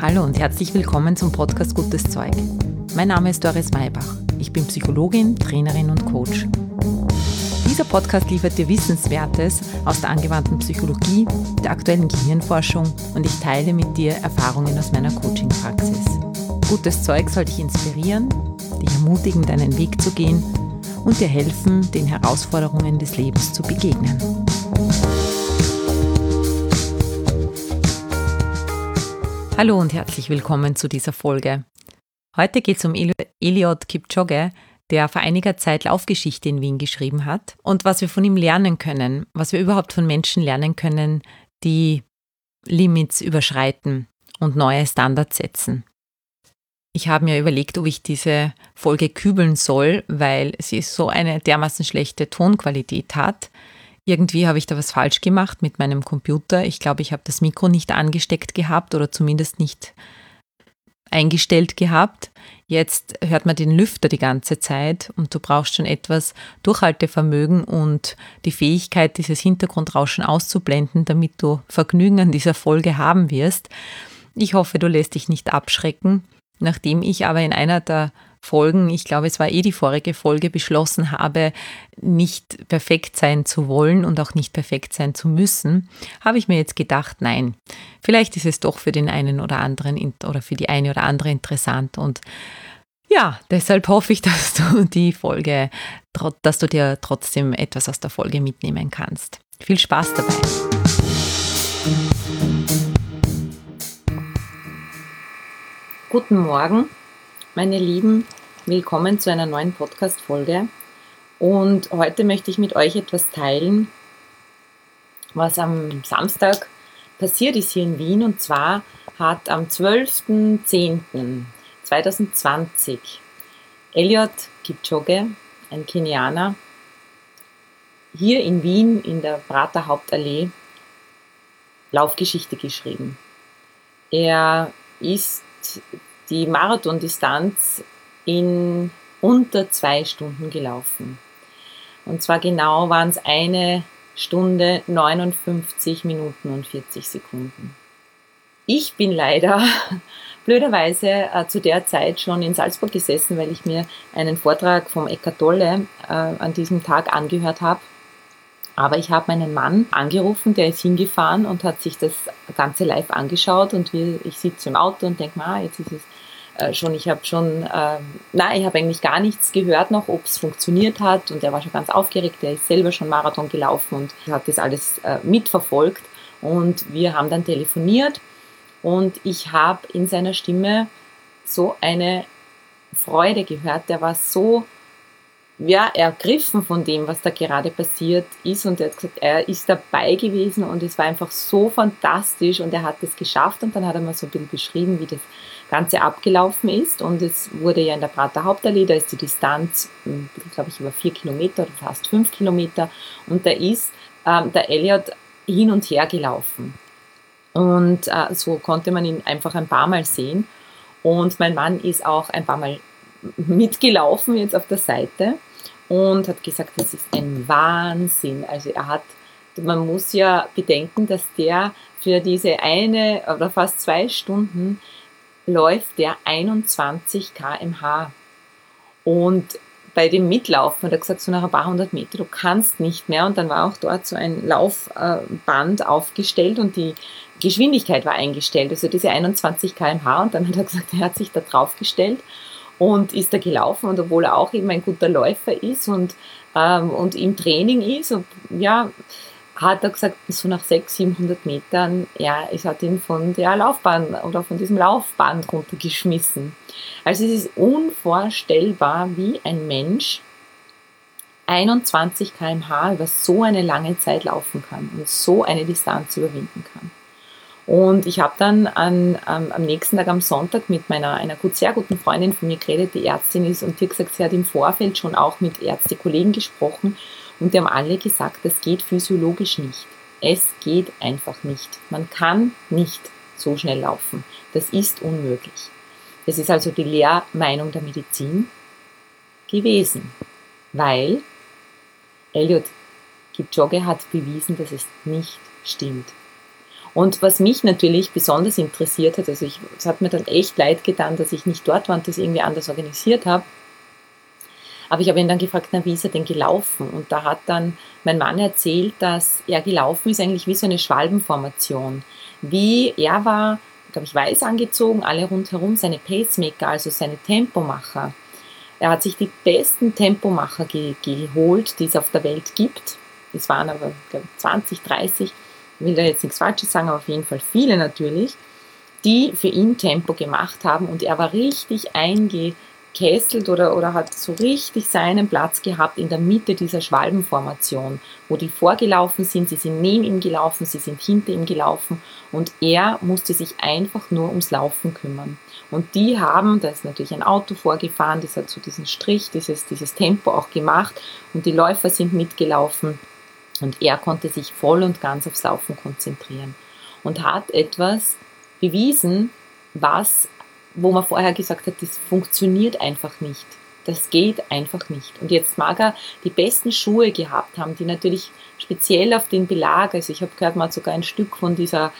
Hallo und herzlich willkommen zum Podcast Gutes Zeug. Mein Name ist Doris Maybach. Ich bin Psychologin, Trainerin und Coach. Dieser Podcast liefert dir Wissenswertes aus der angewandten Psychologie, der aktuellen Gehirnforschung und ich teile mit dir Erfahrungen aus meiner Coaching-Praxis. Gutes Zeug soll dich inspirieren, dich ermutigen, deinen Weg zu gehen und dir helfen, den Herausforderungen des Lebens zu begegnen. Hallo und herzlich willkommen zu dieser Folge. Heute geht es um Eliud Kipchoge, der vor einiger Zeit Laufgeschichte in Wien geschrieben hat und was wir von ihm lernen können, was wir überhaupt von Menschen lernen können, die Limits überschreiten und neue Standards setzen. Ich habe mir überlegt, ob ich diese Folge kübeln soll, weil sie so eine dermaßen schlechte Tonqualität hat. Irgendwie habe ich da was falsch gemacht mit meinem Computer. Ich glaube, ich habe das Mikro nicht angesteckt gehabt oder zumindest nicht eingestellt gehabt. Jetzt hört man den Lüfter die ganze Zeit und du brauchst schon etwas Durchhaltevermögen und die Fähigkeit, dieses Hintergrundrauschen auszublenden, damit du Vergnügen an dieser Folge haben wirst. Ich hoffe, du lässt dich nicht abschrecken. Nachdem ich aber in einer der Folgen, ich glaube, es war die vorige Folge, beschlossen habe, nicht perfekt sein zu wollen und auch nicht perfekt sein zu müssen, habe ich mir jetzt gedacht, nein, vielleicht ist es doch für den einen oder anderen oder für die eine oder andere interessant und ja, deshalb hoffe ich, dass du dass du dir trotzdem etwas aus der Folge mitnehmen kannst. Viel Spaß dabei! Guten Morgen, meine Lieben, willkommen zu einer neuen Podcast-Folge und heute möchte ich mit euch etwas teilen, was am Samstag passiert ist hier in Wien und zwar hat am 12.10.2020 Eliud Kipchoge, ein Kenianer, hier in Wien in der Prater Hauptallee Laufgeschichte geschrieben. Er ist die Marathondistanz in unter 2 Stunden gelaufen. Und zwar genau waren es 1 Stunde, 59 Minuten und 40 Sekunden. Ich bin leider blöderweise zu der Zeit schon in Salzburg gesessen, weil ich mir einen Vortrag vom Eckhart Tolle an diesem Tag angehört habe. Aber ich habe meinen Mann angerufen, der ist hingefahren und hat sich das Ganze live angeschaut und ich sitze im Auto und denke mir, jetzt ist es schon, ich habe eigentlich gar nichts gehört noch, ob es funktioniert hat und er war schon ganz aufgeregt, der ist selber schon Marathon gelaufen und hat das alles mitverfolgt und wir haben dann telefoniert und ich habe in seiner Stimme so eine Freude gehört, der war so ergriffen von dem, was da gerade passiert ist und er hat gesagt, er ist dabei gewesen und es war einfach so fantastisch und er hat es geschafft und dann hat er mal so ein bisschen beschrieben, wie das Ganze abgelaufen ist und es wurde ja in der Prater Hauptallee, da ist die Distanz, glaube ich, über 4 Kilometer oder fast 5 Kilometer und da ist der Eliud hin und her gelaufen und so konnte man ihn einfach ein paar Mal sehen und mein Mann ist auch ein paar Mal mitgelaufen jetzt auf der Seite und hat gesagt, das ist ein Wahnsinn. Also man muss ja bedenken, dass der für diese 1 oder fast 2 Stunden läuft der 21 km/h. Und bei dem Mitlaufen hat er gesagt, so nach ein paar 100 Meter, du kannst nicht mehr. Und dann war auch dort so ein Laufband aufgestellt und die Geschwindigkeit war eingestellt, also diese 21 km/h. Und dann hat er gesagt, er hat sich da draufgestellt und ist da gelaufen und obwohl er auch eben ein guter Läufer ist und im Training ist, und, hat er gesagt, so nach 600-700 Metern, es hat ihn von der Laufbahn oder von diesem Laufband runtergeschmissen. Also es ist unvorstellbar, wie ein Mensch 21 km/h über so eine lange Zeit laufen kann und so eine Distanz überwinden kann. Und ich habe dann am nächsten Tag, am Sonntag, mit einer sehr guten Freundin von mir geredet, die Ärztin ist, und die hat gesagt, sie hat im Vorfeld schon auch mit Ärztekollegen gesprochen und die haben alle gesagt, das geht physiologisch nicht. Es geht einfach nicht. Man kann nicht so schnell laufen. Das ist unmöglich. Das ist also die Lehrmeinung der Medizin gewesen, weil Eliud Kipchoge hat bewiesen, dass es nicht stimmt. Und was mich natürlich besonders interessiert hat, also es hat mir dann echt leid getan, dass ich nicht dort war und das irgendwie anders organisiert habe. Aber ich habe ihn dann gefragt, na, wie ist er denn gelaufen? Und da hat dann mein Mann erzählt, dass er gelaufen ist eigentlich wie so eine Schwalbenformation. Wie er war, glaube ich, weiß angezogen, alle rundherum seine Pacemaker, also seine Tempomacher. Er hat sich die besten Tempomacher geholt, die es auf der Welt gibt. Es waren aber, glaube ich, 20, 30, ich will da jetzt nichts Falsches sagen, aber auf jeden Fall viele natürlich, die für ihn Tempo gemacht haben und er war richtig eingekesselt oder hat so richtig seinen Platz gehabt in der Mitte dieser Schwalbenformation, wo die vorgelaufen sind, sie sind neben ihm gelaufen, sie sind hinter ihm gelaufen und er musste sich einfach nur ums Laufen kümmern. Und die haben, da ist natürlich ein Auto vorgefahren, das hat so diesen Strich, dieses Tempo auch gemacht und die Läufer sind mitgelaufen und er konnte sich voll und ganz aufs Laufen konzentrieren und hat etwas bewiesen, wo man vorher gesagt hat, das funktioniert einfach nicht. Das geht einfach nicht. Und jetzt mag er die besten Schuhe gehabt haben, die natürlich speziell auf den Belag, also ich habe gehört, man hat sogar ein Stück von dieser,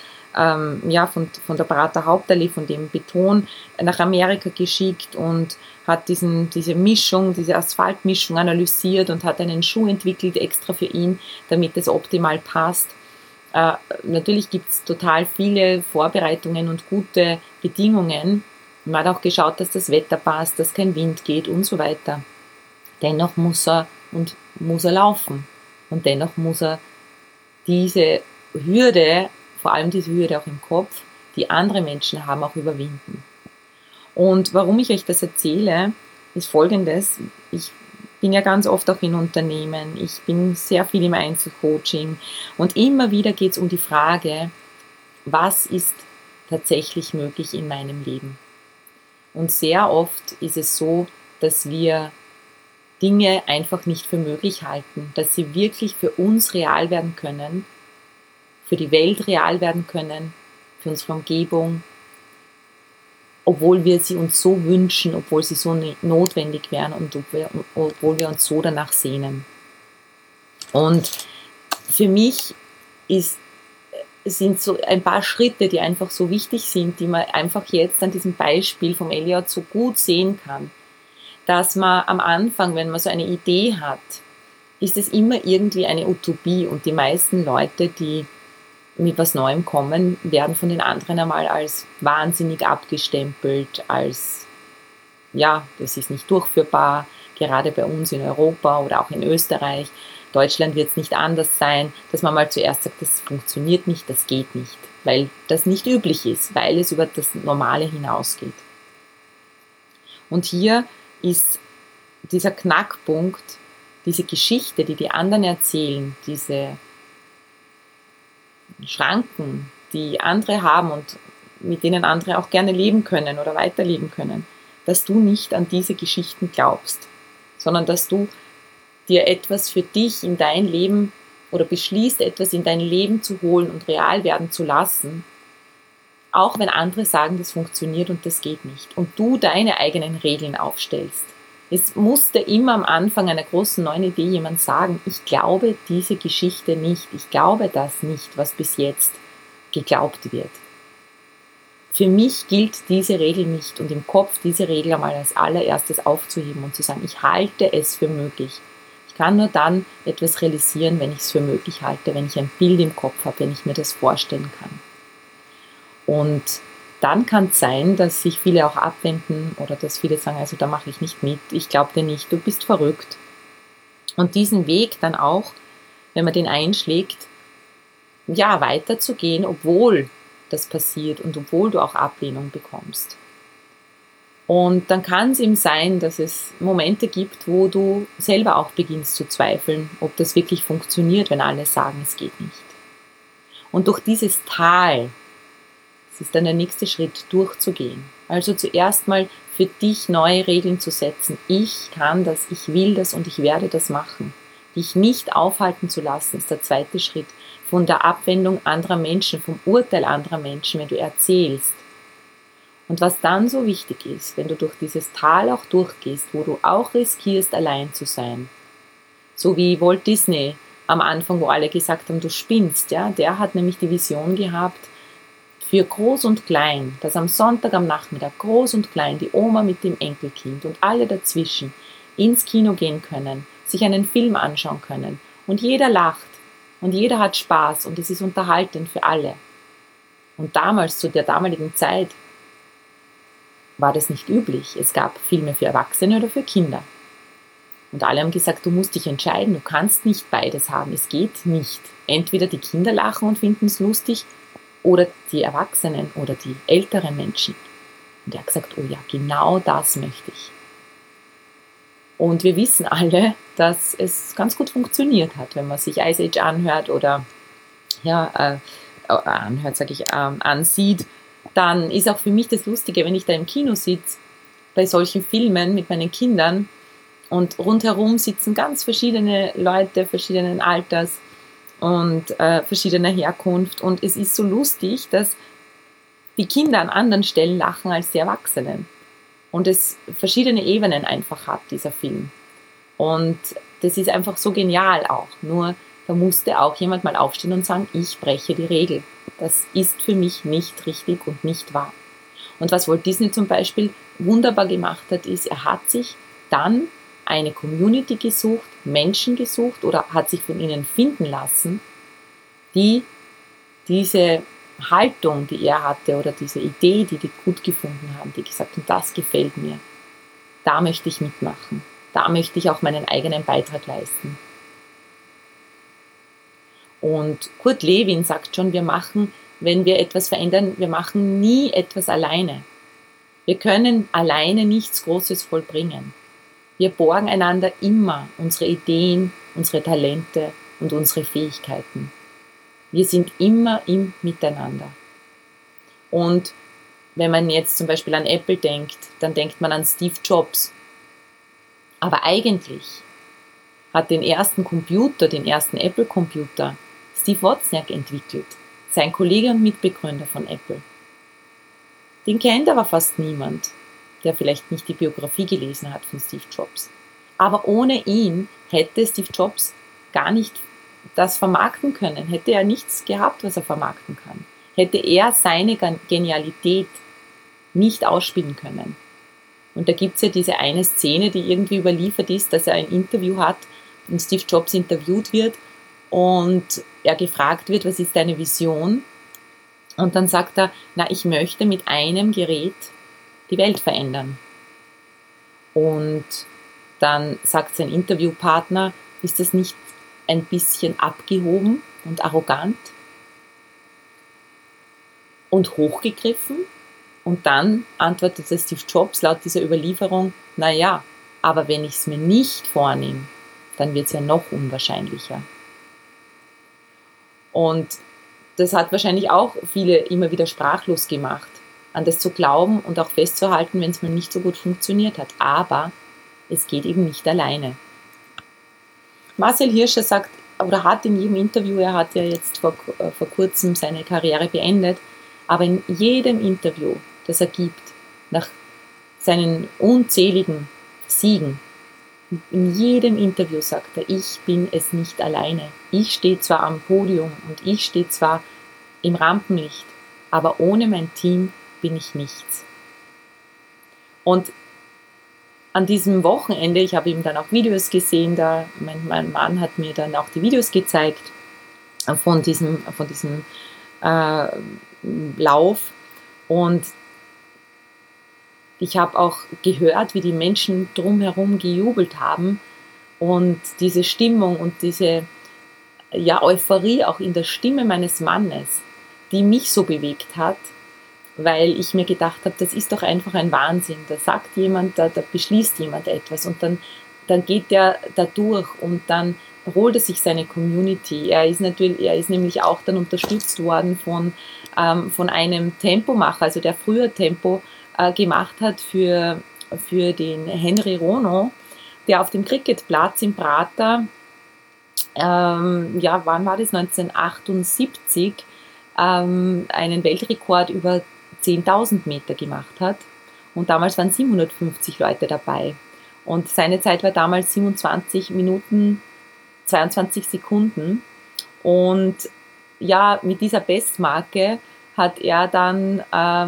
von der Prater Hauptallee, von dem Beton nach Amerika geschickt und hat diese Mischung, diese Asphaltmischung analysiert und hat einen Schuh entwickelt extra für ihn, damit es optimal passt. Natürlich gibt es total viele Vorbereitungen und gute Bedingungen. Man hat auch geschaut, dass das Wetter passt, dass kein Wind geht und so weiter. Dennoch muss er laufen. Und dennoch muss er diese Hürde, vor allem diese Hürde auch im Kopf, die andere Menschen haben, auch überwinden. Und warum ich euch das erzähle, ist Folgendes. Ich bin ja ganz oft auch in Unternehmen, ich bin sehr viel im Einzelcoaching und immer wieder geht es um die Frage, was ist tatsächlich möglich in meinem Leben? Und sehr oft ist es so, dass wir Dinge einfach nicht für möglich halten, dass sie wirklich für uns real werden können, für die Welt real werden können, für unsere Umgebung, obwohl wir sie uns so wünschen, obwohl sie so notwendig wären und obwohl wir uns so danach sehnen. Und für mich sind so ein paar Schritte, die einfach so wichtig sind, die man einfach jetzt an diesem Beispiel vom Elliot so gut sehen kann, dass man am Anfang, wenn man so eine Idee hat, ist es immer irgendwie eine Utopie und die meisten Leute, die mit was Neuem kommen, werden von den anderen einmal als wahnsinnig abgestempelt, als ja, das ist nicht durchführbar, gerade bei uns in Europa oder auch in Österreich. Deutschland wird es nicht anders sein, dass man mal zuerst sagt, das funktioniert nicht, das geht nicht, weil das nicht üblich ist, weil es über das Normale hinausgeht. Und hier ist dieser Knackpunkt, diese Geschichte, die die anderen erzählen, diese Schranken, die andere haben und mit denen andere auch gerne leben können oder weiterleben können, dass du nicht an diese Geschichten glaubst, sondern dass du dir etwas für dich in dein Leben oder beschließt, etwas in dein Leben zu holen und real werden zu lassen, auch wenn andere sagen, das funktioniert und das geht nicht und du deine eigenen Regeln aufstellst. Es musste immer am Anfang einer großen neuen Idee jemand sagen, ich glaube diese Geschichte nicht, ich glaube das nicht, was bis jetzt geglaubt wird. Für mich gilt diese Regel nicht und im Kopf diese Regel einmal als allererstes aufzuheben und zu sagen, ich halte es für möglich. Ich kann nur dann etwas realisieren, wenn ich es für möglich halte, wenn ich ein Bild im Kopf habe, wenn ich mir das vorstellen kann. Und dann kann es sein, dass sich viele auch abwenden oder dass viele sagen, also da mache ich nicht mit, ich glaube dir nicht, du bist verrückt. Und diesen Weg dann auch, wenn man den einschlägt, ja, weiterzugehen, obwohl das passiert und obwohl du auch Ablehnung bekommst. Und dann kann es eben sein, dass es Momente gibt, wo du selber auch beginnst zu zweifeln, ob das wirklich funktioniert, wenn alle sagen, es geht nicht. Und durch dieses Tal, das ist dann der nächste Schritt, durchzugehen. Also zuerst mal für dich neue Regeln zu setzen. Ich kann das, ich will das und ich werde das machen. Dich nicht aufhalten zu lassen, ist der zweite Schritt. Von der Abwendung anderer Menschen, vom Urteil anderer Menschen, wenn du erzählst. Und was dann so wichtig ist, wenn du durch dieses Tal auch durchgehst, wo du auch riskierst, allein zu sein. So wie Walt Disney am Anfang, wo alle gesagt haben, du spinnst, ja, der hat nämlich die Vision gehabt, für Groß und Klein, dass am Sonntag am Nachmittag Groß und Klein, die Oma mit dem Enkelkind und alle dazwischen ins Kino gehen können, sich einen Film anschauen können und jeder lacht und jeder hat Spaß und es ist unterhaltend für alle. Und damals, zu der damaligen Zeit, war das nicht üblich. Es gab Filme für Erwachsene oder für Kinder. Und alle haben gesagt, du musst dich entscheiden, du kannst nicht beides haben, es geht nicht. Entweder die Kinder lachen und finden es lustig oder die Erwachsenen oder die älteren Menschen. Und er hat gesagt, oh ja, genau das möchte ich. Und wir wissen alle, dass es ganz gut funktioniert hat, wenn man sich Ice Age anhört oder ansieht. Dann ist auch für mich das Lustige, wenn ich da im Kino sitze, bei solchen Filmen mit meinen Kindern und rundherum sitzen ganz verschiedene Leute, verschiedenen Alters und verschiedener Herkunft. Und es ist so lustig, dass die Kinder an anderen Stellen lachen als die Erwachsenen. Und es verschiedene Ebenen einfach hat, dieser Film. Und das ist einfach so genial auch. Nur da musste auch jemand mal aufstehen und sagen, ich breche die Regel. Das ist für mich nicht richtig und nicht wahr. Und was Walt Disney zum Beispiel wunderbar gemacht hat, ist, er hat sich dann eine Community gesucht, Menschen gesucht oder hat sich von ihnen finden lassen, die diese Haltung, die er hatte oder diese Idee, die gut gefunden haben, die gesagt haben, das gefällt mir, da möchte ich mitmachen, da möchte ich auch meinen eigenen Beitrag leisten. Und Kurt Lewin sagt schon, wenn wir etwas verändern, wir machen nie etwas alleine. Wir können alleine nichts Großes vollbringen. Wir borgen einander immer unsere Ideen, unsere Talente und unsere Fähigkeiten. Wir sind immer im Miteinander. Und wenn man jetzt zum Beispiel an Apple denkt, dann denkt man an Steve Jobs. Aber eigentlich hat den ersten Apple-Computer, Steve Wozniak entwickelt, sein Kollege und Mitbegründer von Apple. Den kennt aber fast niemand, der vielleicht nicht die Biografie gelesen hat von Steve Jobs. Aber ohne ihn hätte Steve Jobs gar nicht das vermarkten können, hätte er nichts gehabt, was er vermarkten kann. Hätte er seine Genialität nicht ausspielen können. Und da gibt es ja diese eine Szene, die irgendwie überliefert ist, dass er ein Interview hat und Steve Jobs interviewt wird und er gefragt wird, was ist deine Vision? Und dann sagt er, ich möchte mit einem Gerät die Welt verändern. Und dann sagt sein Interviewpartner, ist das nicht ein bisschen abgehoben und arrogant und hochgegriffen? Und dann antwortete Steve Jobs laut dieser Überlieferung, aber wenn ich es mir nicht vornehme, dann wird es ja noch unwahrscheinlicher. Und das hat wahrscheinlich auch viele immer wieder sprachlos gemacht, an das zu glauben und auch festzuhalten, wenn es mal nicht so gut funktioniert hat. Aber es geht eben nicht alleine. Marcel Hirscher sagt, oder hat in jedem Interview, er hat ja jetzt vor kurzem seine Karriere beendet, aber in jedem Interview, das er gibt, nach seinen unzähligen Siegen, in jedem Interview sagt er, ich bin es nicht alleine. Ich stehe zwar am Podium und ich stehe zwar im Rampenlicht, aber ohne mein Team bin ich nichts. Und an diesem Wochenende, ich habe ihm dann auch Videos gesehen, mein Mann hat mir dann auch die Videos gezeigt von diesem Lauf und ich habe auch gehört, wie die Menschen drumherum gejubelt haben und diese Stimmung und diese Euphorie auch in der Stimme meines Mannes, die mich so bewegt hat, weil ich mir gedacht habe, das ist doch einfach ein Wahnsinn. Da sagt jemand, da beschließt jemand etwas und dann geht der da durch und dann holt er sich seine Community. Er ist nämlich auch dann unterstützt worden von einem Tempomacher, also der früher Tempo gemacht hat für den Henry Rono, der auf dem Cricketplatz im Prater, wann war das? 1978, einen Weltrekord über 10.000 Meter gemacht hat. Und damals waren 750 Leute dabei. Und seine Zeit war damals 27 Minuten 22 Sekunden. Und ja, mit dieser Bestmarke hat er dann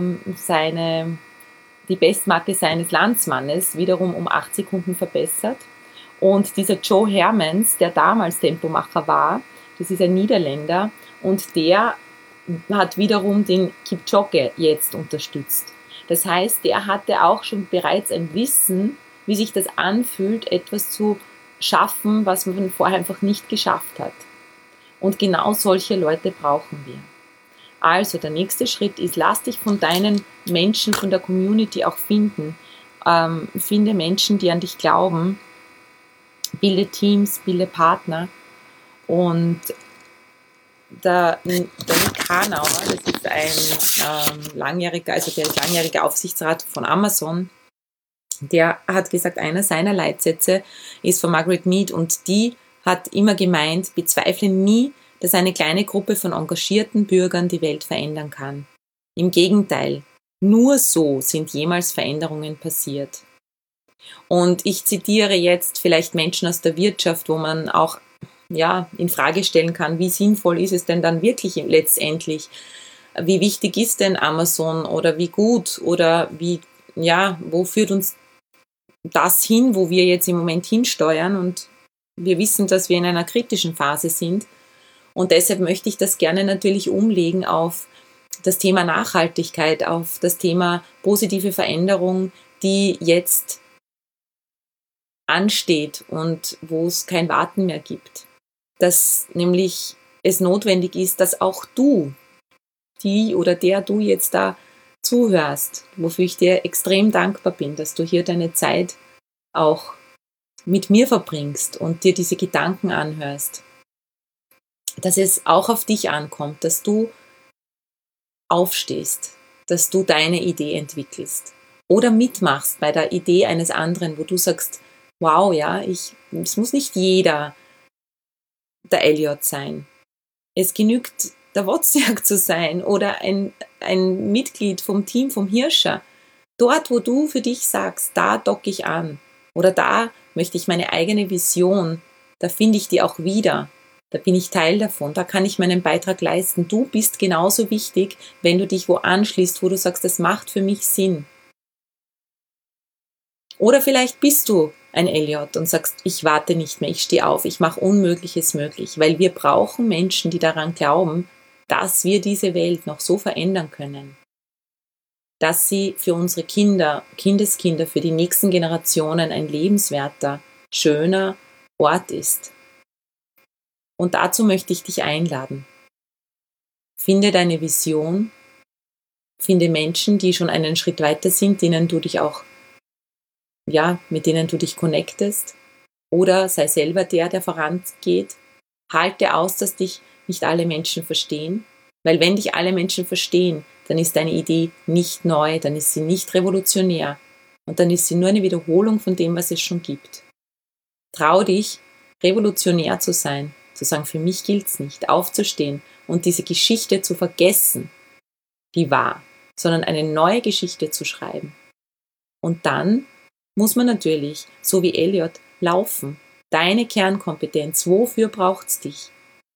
die Bestmarke seines Landsmannes wiederum um 8 Sekunden verbessert. Und dieser Joe Hermans, der damals Tempomacher war, das ist ein Niederländer, und der hat wiederum den Kipchoge jetzt unterstützt. Das heißt, der hatte auch schon bereits ein Wissen, wie sich das anfühlt, etwas zu schaffen, was man vorher einfach nicht geschafft hat. Und genau solche Leute brauchen wir. Also der nächste Schritt ist, lass dich von deinen Menschen, von der Community auch finden. Finde Menschen, die an dich glauben. Bilde Teams, bilde Partner. Und der Nick Hanauer, das ist ein langjähriger Aufsichtsrat von Amazon, der hat gesagt, einer seiner Leitsätze ist von Margaret Mead, und die hat immer gemeint, bezweifle nie, dass eine kleine Gruppe von engagierten Bürgern die Welt verändern kann. Im Gegenteil, nur so sind jemals Veränderungen passiert. Und ich zitiere jetzt vielleicht Menschen aus der Wirtschaft, wo man auch in Frage stellen kann, wie sinnvoll ist es denn dann wirklich letztendlich? Wie wichtig ist denn Amazon oder wie gut oder wo führt uns das hin, wo wir jetzt im Moment hinsteuern? Und wir wissen, dass wir in einer kritischen Phase sind. Und deshalb möchte ich das gerne natürlich umlegen auf das Thema Nachhaltigkeit, auf das Thema positive Veränderung, die jetzt ansteht und wo es kein Warten mehr gibt. Dass nämlich es notwendig ist, dass auch du, die oder der du jetzt da zuhörst, wofür ich dir extrem dankbar bin, dass du hier deine Zeit auch mit mir verbringst und dir diese Gedanken anhörst, dass es auch auf dich ankommt, dass du aufstehst, dass du deine Idee entwickelst oder mitmachst bei der Idee eines anderen, wo du sagst, wow, es muss nicht jeder der Elliot sein. Es genügt, der Wozniak zu sein oder ein Mitglied vom Team vom Hirscher. Dort, wo du für dich sagst, da docke ich an oder da möchte ich meine eigene Vision, da finde ich die auch wieder. Da bin ich Teil davon, da kann ich meinen Beitrag leisten. Du bist genauso wichtig, wenn du dich wo anschließt, wo du sagst, das macht für mich Sinn. Oder vielleicht bist du ein Elliot und sagst, ich warte nicht mehr, ich stehe auf, ich mache Unmögliches möglich, weil wir brauchen Menschen, die daran glauben, dass wir diese Welt noch so verändern können, dass sie für unsere Kinder, Kindeskinder, für die nächsten Generationen ein lebenswerter, schöner Ort ist. Und dazu möchte ich dich einladen. Finde deine Vision, finde Menschen, die schon einen Schritt weiter sind, mit denen du dich connectest, oder sei selber der vorangeht. Halte aus, dass dich nicht alle Menschen verstehen, weil wenn dich alle Menschen verstehen, dann ist deine Idee nicht neu, dann ist sie nicht revolutionär und dann ist sie nur eine Wiederholung von dem, was es schon gibt. Trau dich, revolutionär zu sein, zu sagen, für mich gilt's nicht, aufzustehen und diese Geschichte zu vergessen, die war, sondern eine neue Geschichte zu schreiben. Und dann muss man natürlich, so wie Elliot, laufen. Deine Kernkompetenz, wofür braucht's dich?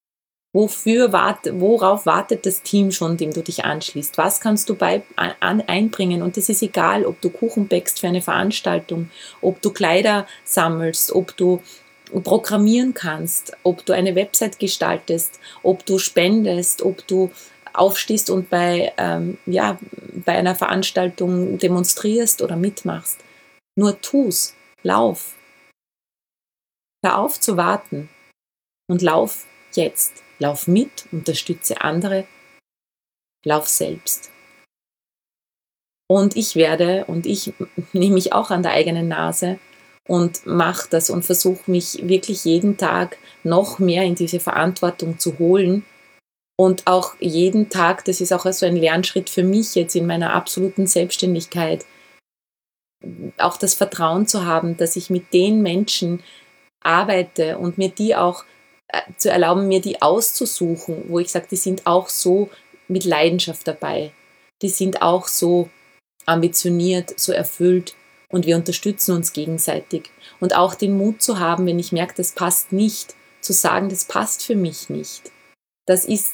Worauf wartet das Team schon, dem du dich anschließt? Was kannst du einbringen? Und es ist egal, ob du Kuchen bäckst für eine Veranstaltung, ob du Kleider sammelst, ob du programmieren kannst, ob du eine Website gestaltest, ob du spendest, ob du aufstehst und bei einer Veranstaltung demonstrierst oder mitmachst. Nur tu's, lauf. Hör auf zu warten und lauf jetzt. Lauf mit, unterstütze andere, lauf selbst. Und ich nehme mich auch an der eigenen Nase und mache das und versuche mich wirklich jeden Tag noch mehr in diese Verantwortung zu holen. Und auch jeden Tag, das ist auch so ein Lernschritt für mich jetzt in meiner absoluten Selbstständigkeit, auch das Vertrauen zu haben, dass ich mit den Menschen arbeite und mir die auch zu erlauben, mir die auszusuchen, wo ich sage, die sind auch so mit Leidenschaft dabei. Die sind auch so ambitioniert, so erfüllt und wir unterstützen uns gegenseitig. Und auch den Mut zu haben, wenn ich merke, das passt nicht, zu sagen, das passt für mich nicht. Das ist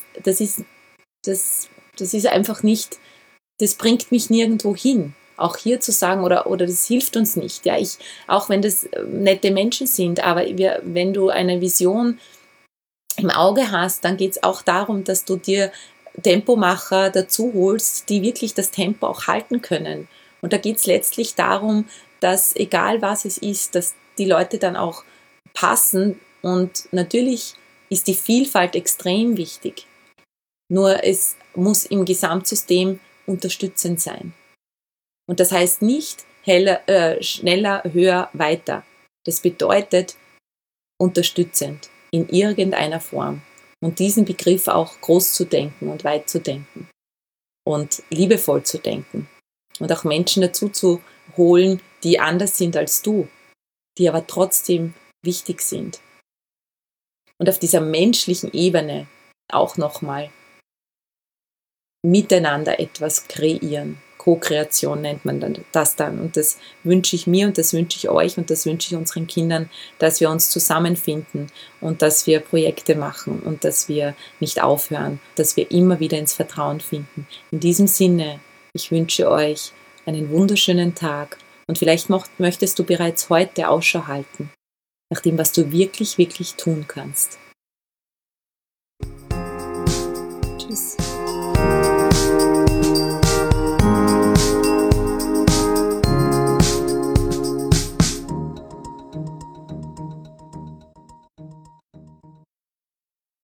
einfach nicht, das bringt mich nirgendwo hin. Auch hier zu sagen, oder das hilft uns nicht. Ja, auch wenn das nette Menschen sind, aber wenn du eine Vision im Auge hast, dann geht es auch darum, dass du dir Tempomacher dazu holst, die wirklich das Tempo auch halten können. Und da geht es letztlich darum, dass egal was es ist, dass die Leute dann auch passen. Und natürlich ist die Vielfalt extrem wichtig. Nur es muss im Gesamtsystem unterstützend sein. Und das heißt nicht schneller, höher, weiter. Das bedeutet unterstützend in irgendeiner Form. Und diesen Begriff auch groß zu denken und weit zu denken. Und liebevoll zu denken. Und auch Menschen dazu zu holen, die anders sind als du, die aber trotzdem wichtig sind. Und auf dieser menschlichen Ebene auch nochmal miteinander etwas kreieren. Co-Kreation nennt man das dann. Und das wünsche ich mir und das wünsche ich euch und das wünsche ich unseren Kindern, dass wir uns zusammenfinden und dass wir Projekte machen und dass wir nicht aufhören, dass wir immer wieder ins Vertrauen finden. In diesem Sinne, ich wünsche euch einen wunderschönen Tag und vielleicht möchtest du bereits heute Ausschau halten nach dem, was du wirklich, wirklich tun kannst. Tschüss.